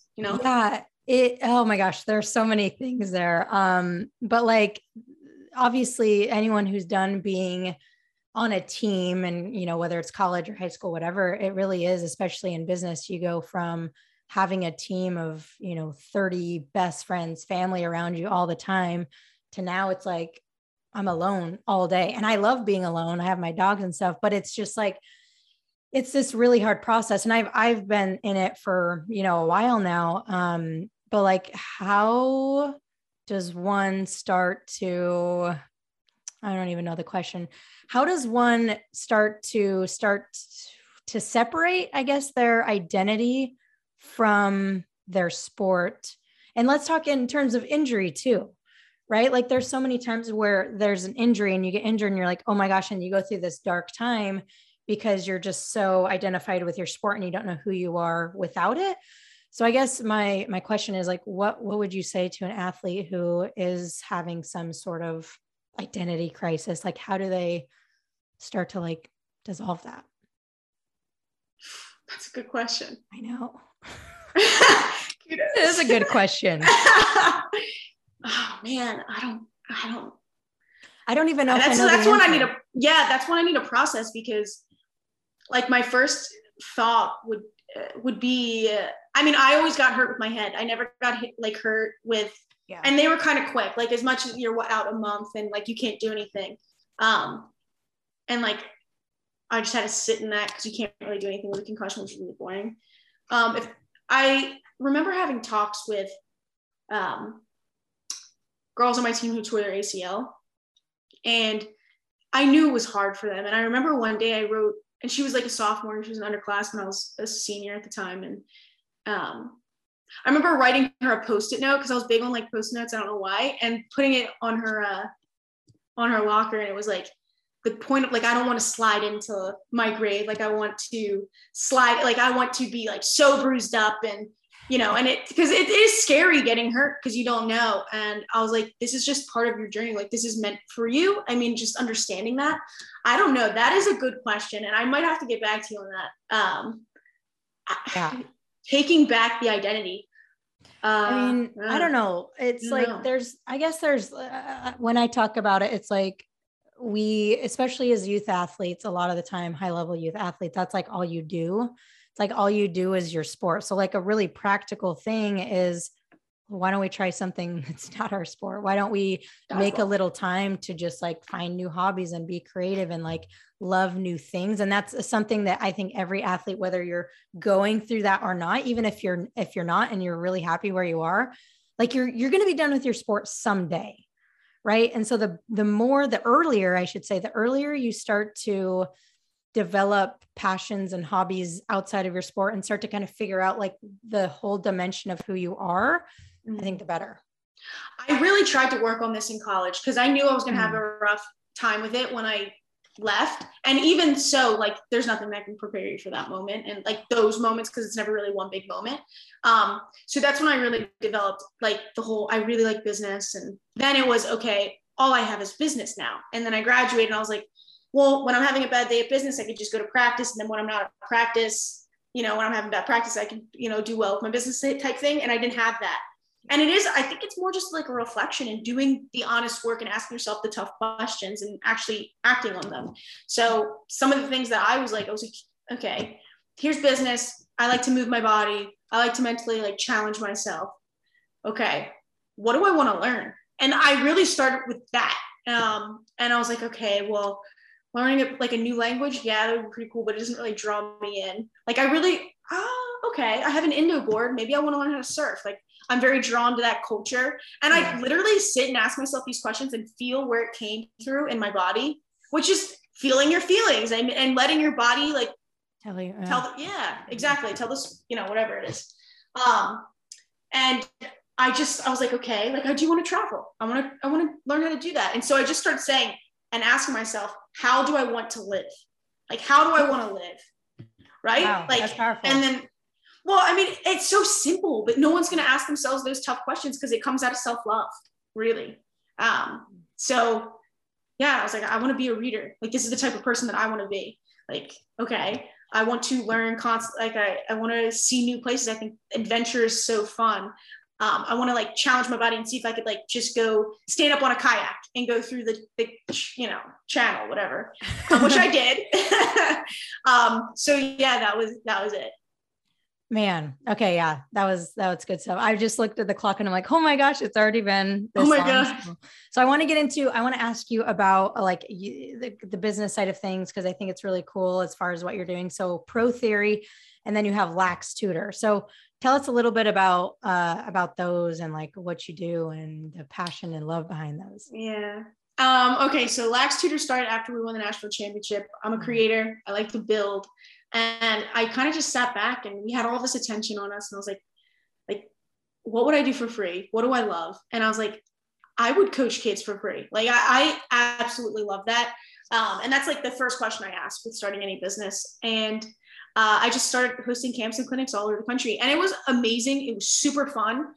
Oh my gosh, there's so many things there. But like obviously anyone who's done being on a team and, whether it's college or high school, whatever, it really is, especially in business, you go from having a team of, 30 best friends, family around you all the time to now it's like, I'm alone all day. And I love being alone. I have my dogs and stuff, but it's just like, it's this really hard process. And I've been in it for, a while now. But like, how does one start to, I don't even know the question. How does one start to separate, I guess, their identity from their sport? And let's talk in terms of injury too, right? Like there's so many times where there's an injury and you get injured and you're like, oh my gosh. And you go through this dark time because you're just so identified with your sport and you don't know who you are without it. So I guess my question is like, what would you say to an athlete who is having some sort of identity crisis? Like, how do they start to like dissolve that? That's a good question. I know. It is a good question. Oh man, I don't even know. That's one I need to, that's one I need to process, because like my first thought would be, I always got hurt with my head. I never got hurt with, and they were kind of quick, like as much as you're out a month and like you can't do anything. And like, I just had to sit in that because you can't really do anything with a concussion, which is really boring. If I remember having talks with girls on my team who tore their ACL, and I knew it was hard for them. And I remember one day I wrote, and she was like a sophomore, and she was an underclassman. I was a senior at the time. And I remember writing her a Post-it note, because I was big on like Post-it notes. I don't know why, and putting it on her locker. And it was like, the point of like, I don't want to slide into my grave. Like I want to slide, like I want to be like so bruised up and, and because it is scary getting hurt because you don't know. And I was like, this is just part of your journey. Like this is meant for you. Just understanding that. I don't know. That is a good question. And I might have to get back to you on that. Taking back the identity. I don't know. It's like, there's when I talk about it, it's like, we, especially as youth athletes, a lot of the time, high level youth athletes, that's like all you do. It's like all you do is your sport. So like a really practical thing is, why don't we try something that's not our sport? Why don't we make a little time to just like find new hobbies and be creative and like love new things? And that's something that I think every athlete, whether you're going through that or not, even if you're not, and you're really happy where you are, like you're going to be done with your sport someday. right? And so the earlier, I should say, the earlier you start to develop passions and hobbies outside of your sport and start to kind of figure out like the whole dimension of who you are, I think the better. I really tried to work on this in college because I knew I was going to have a rough time with it when I left. And even so, like, there's nothing that can prepare you for that moment and like those moments, because it's never really one big moment. So that's when I really developed like I really like business. And then it was, okay, all I have is business now. And then I graduated and I was like, well, when I'm having a bad day at business, I could just go to practice. And then when I'm not at practice, when I'm having bad practice, I can, do well with my business type thing. And I didn't have that. And I think it's more just like a reflection and doing the honest work and asking yourself the tough questions and actually acting on them. So some of the things that I was like, okay, here's business. I like to move my body. I like to mentally like challenge myself. Okay, what do I want to learn? And I really started with that. And I was like, okay, well, learning like a new language, yeah, that would be pretty cool, but it doesn't really draw me in. Like okay, I have an Indo board. Maybe I want to learn how to surf. Like, I'm very drawn to that culture. And I literally sit and ask myself these questions and feel where it came through in my body, which is feeling your feelings and letting your body like tell you, exactly. Tell this, whatever it is. And I was like, okay, like I do want to travel. I want to learn how to do that. And so I just started saying and asking myself, how do I want to live? Like, how do I want to live? Right. Wow, like, that's powerful. And then, well, I mean, it's so simple, but no one's going to ask themselves those tough questions because it comes out of self-love, really. So yeah, I was like, I want to be a reader. Like, this is the type of person that I want to be. Like, okay, I want to learn like I want to see new places. I think adventure is so fun. I want to like challenge my body and see if I could like just go stand up on a kayak and go through the channel, whatever, which I did. So yeah, that was it. Man. Okay. Yeah. That was good stuff. I just looked at the clock and I'm like, oh my gosh, it's already been this long. God. So I want to ask you about like the business side of things, because I think it's really cool as far as what you're doing. So Pro Theory, and then you have Lax Tutor. So tell us a little bit about those and like what you do and the passion and love behind those. Yeah. Okay. So Lax Tutor started after we won the national championship. I'm a creator. I like to build. And I kind of just sat back and we had all this attention on us. And I was like, what would I do for free? What do I love? And I was like, I would coach kids for free. Like I absolutely love that. And that's like the first question I asked with starting any business. And I just started hosting camps and clinics all over the country. And it was amazing. It was super fun.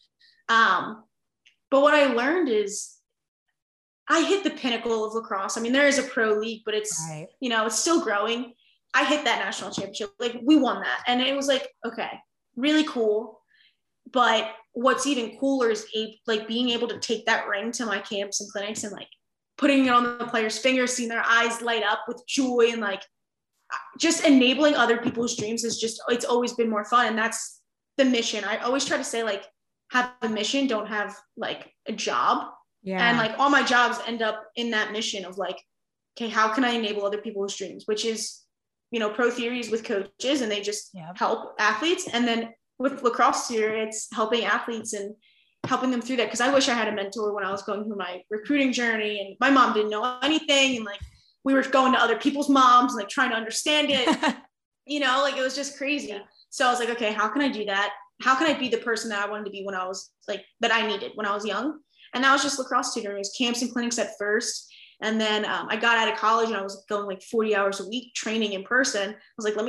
But what I learned is I hit the pinnacle of lacrosse. I mean, there is a pro league, but it's, it's still growing. I hit that national championship. Like, we won that. And it was like, okay, really cool. But what's even cooler is being able to take that ring to my camps and clinics and like putting it on the players' fingers, seeing their eyes light up with joy, and like just enabling other people's dreams it's always been more fun. And that's the mission. I always try to say, like, have a mission, don't have like a job. Yeah. And like all my jobs end up in that mission of like, okay, how can I enable other people's dreams? Which is, Pro Theories with coaches, and they just help athletes. And then with Lacrosse Tutor, it's helping athletes and helping them through that. Cause I wish I had a mentor when I was going through my recruiting journey, and my mom didn't know anything. And like, we were going to other people's moms and like trying to understand it, like it was just crazy. Yeah. So I was like, okay, how can I do that? How can I be the person that I wanted to be when I was like, that I needed when I was young? And that was just Lacrosse Tutor. It was camps and clinics at first. And then I got out of college and I was going like 40 hours a week training in person. I was like,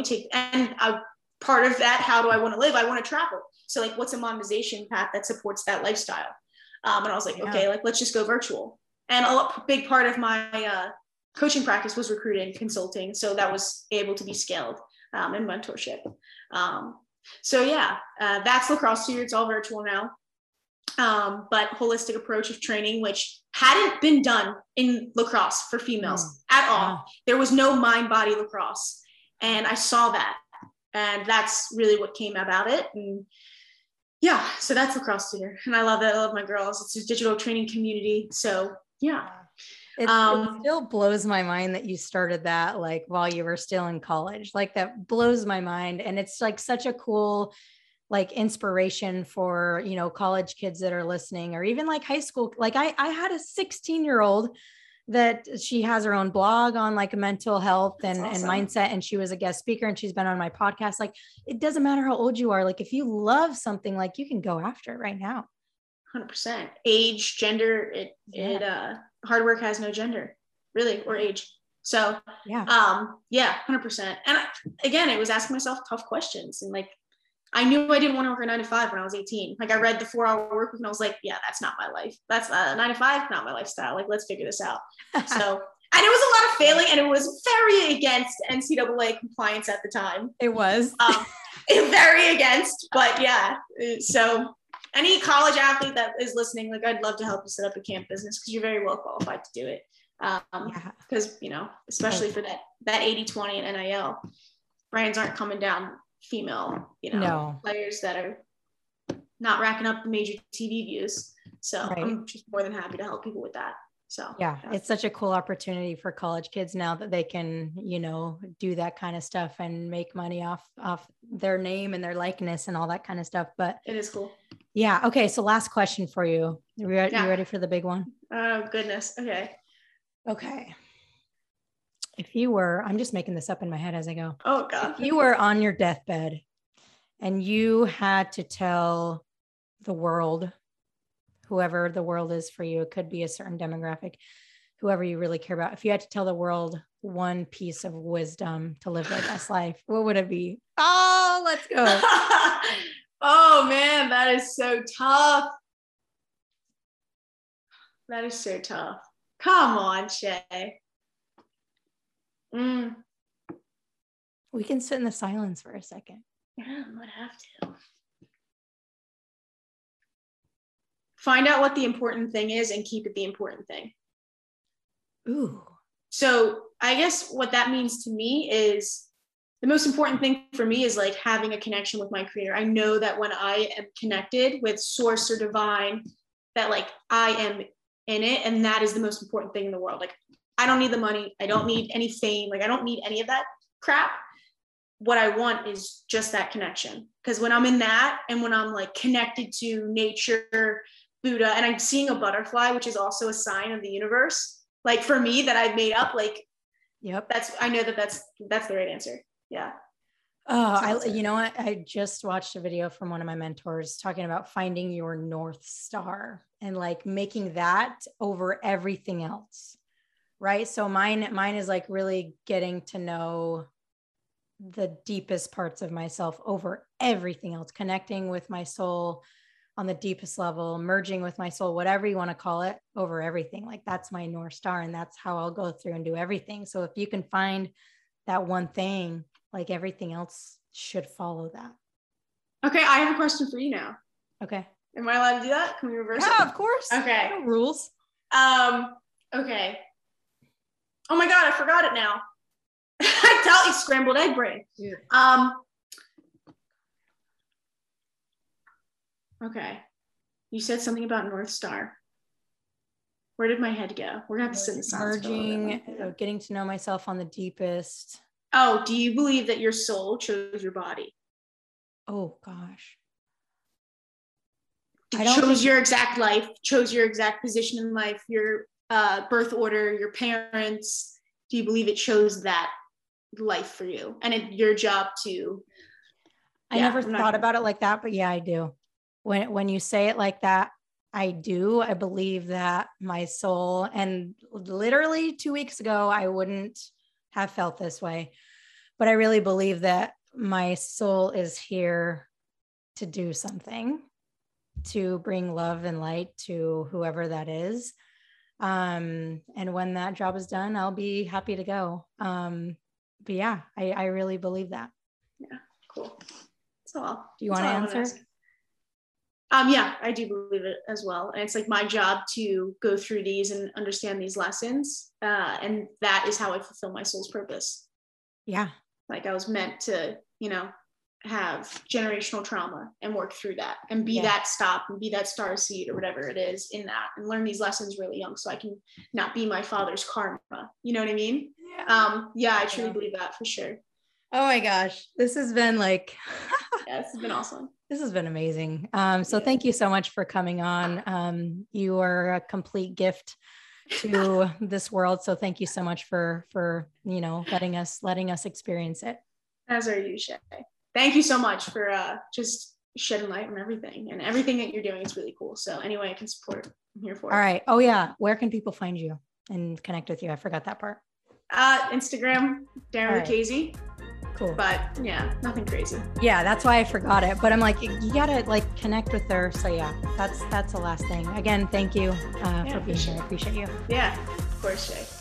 part of that, how do I want to live? I want to travel. So like, what's a monetization path that supports that lifestyle? And I was like, okay, like, let's just go virtual. And a big part of my coaching practice was recruiting, consulting. So that was able to be scaled and mentorship. So yeah, that's Lacrosse Tutor. It's all virtual now. But holistic approach of training, which hadn't been done in lacrosse for females at all. There was no mind-body lacrosse. And I saw that. And that's really what came about it. And yeah, so that's Lacrosse Tutor. And I love that. I love my girls. It's a digital training community. So yeah. It still blows my mind that you started that like while you were still in college. Like, that blows my mind. And it's like such a cool like inspiration for, you know, college kids that are listening, or even like high school. Like I had a 16-year-old that she has her own blog on like mental health and mindset. And she was a guest speaker and she's been on my podcast. Like, it doesn't matter how old you are. Like, if you love something, like, you can go after it right now. 100%. Age, gender, hard work has no gender, really, or age. So, yeah, 100%. And again, it was asking myself tough questions. And like, I knew I didn't want to work a 9 to 5 when I was 18. Like, I read the 4-hour work week and I was like, yeah, that's not my life. That's 9 to 5, not my lifestyle. Like, let's figure this out. So, and it was a lot of failing, and it was very against NCAA compliance at the time. It was very against, but yeah. So any college athlete that is listening, like, I'd love to help you set up a camp business, because you're very well qualified to do it. Because, you know, especially for that 80-20 and NIL, brands aren't coming down female, you know, players that are not racking up the major TV views. So I'm just more than happy to help people with that. So it's such a cool opportunity for college kids now that they can, you know, do that kind of stuff and make money off their name and their likeness and all that kind of stuff. But it is cool. Yeah. Okay. So last question for you. You ready for the big one? Oh, goodness. Okay. If you were, I'm just making this up in my head as I go. Oh God. If you were on your deathbed and you had to tell the world, whoever the world is for you, it could be a certain demographic, whoever you really care about. If you had to tell the world one piece of wisdom to live their best life, what would it be? Oh, let's go. Oh man, that is so tough. That is so tough. Come on, Shay. We can sit in the silence for a second. Yeah, I might have to. Find out what the important thing is and keep it the important thing. Ooh. So I guess what that means to me is the most important thing for me is like having a connection with my creator. I know that when I am connected with source or divine, that like I am in it, and that is the most important thing in the world. Like, I don't need the money. I don't need any fame. Like, I don't need any of that crap. What I want is just that connection. Because when I'm in that, and when I'm like connected to nature, Buddha, and I'm seeing a butterfly, which is also a sign of the universe, like for me that I've made up, like, I know that's the right answer. Yeah. Oh, you know what? I just watched a video from one of my mentors talking about finding your North Star and like making that over everything else. Right. So mine is like really getting to know the deepest parts of myself over everything else, connecting with my soul on the deepest level, merging with my soul, whatever you want to call it, over everything. Like, that's my North Star, and that's how I'll go through and do everything. So if you can find that one thing, like, everything else should follow that. Okay. I have a question for you now. Okay. Am I allowed to do that? Can we reverse it? Yeah, of course. Okay. No rules. Okay. Oh my God, I forgot it now. I tell you, scrambled egg brain. Yeah. Okay. You said something about North Star. Where did my head go? We're gonna have to sit in the silence. Merging, getting to know myself on the deepest. Oh, do you believe that your soul chose your body? Oh gosh. Chose your exact life, chose your exact position in life, your birth order, your parents. Do you believe it chose that life for you? And your job to... I never thought about it like that, but yeah, I do. When you say it like that, I do. I believe that my soul, and literally 2 weeks ago, I wouldn't have felt this way, but I really believe that my soul is here to do something, to bring love and light to whoever that is. And when that job is done, I'll be happy to go. But yeah, I really believe that. Yeah, cool. So do you want to answer? Yeah, I do believe it as well. And it's like my job to go through these and understand these lessons. And that is how I fulfill my soul's purpose. Yeah. Like, I was meant to, have generational trauma and work through that and be that stop and be that star seed or whatever it is in that, and learn these lessons really young so I can not be my father's karma. You know what I mean? Yeah. I truly believe that for sure. Oh my gosh. This has been like, yeah, this has been awesome. This has been amazing. So thank you so much for coming on. You are a complete gift to this world. So thank you so much for, letting us experience it. As are you, Shay. Thank you so much for just shedding light on everything, and everything that you're doing is really cool. So any way I can support, I'm here for it. All right. Oh yeah. Where can people find you and connect with you? I forgot that part. Instagram, Darren Lucchese. Cool. But yeah, nothing crazy. Yeah, that's why I forgot it. But I'm like, you gotta like connect with her. So yeah, that's the last thing. Again, thank you for being here. I appreciate you. Yeah, of course, Shay.